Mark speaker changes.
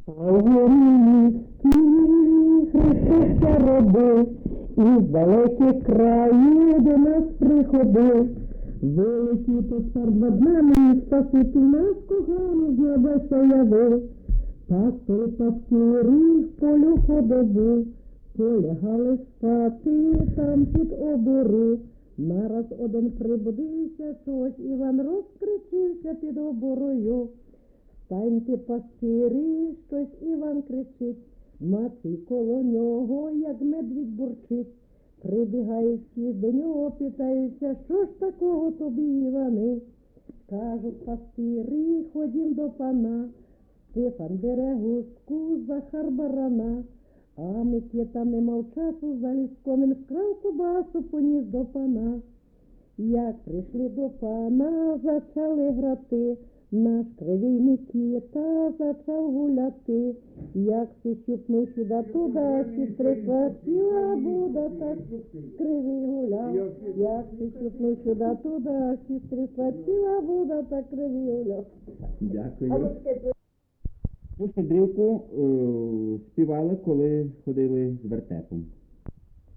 Speaker 1: Христос родив, і з далеких країв до нас приходив. Великий то цар над нами, Спаситель нас коханий, з небеса явив. Пастори пастирі в полю ходову, полягали спати там під обору. Нараз один прибудився, щось Іван розкричився під оборою. Встаньте, пастирі, щось Іван кричить, мати коло нього, як медвідь бурчить. Прибігають всі до нього, питаються, що ж такого тобі, Іване? Кажуть пастирі, ходім до пана. Стефан бере гуску, Захар барана. А Микита не мав часу, заліз в комін, вкрав кубасу, поніс до пана. Як прийшли до пана, зачали грати. Наш кривий Микита зачав гуляти. Як си щупнув сюди-туди, сестри ціла буде, так кривий гуляв. Як си щупнув сюди-туди, сестри ціла буде, так кривий гуляв.
Speaker 2: Дякую. Цю щедрівку співали, коли ходили з вертепом.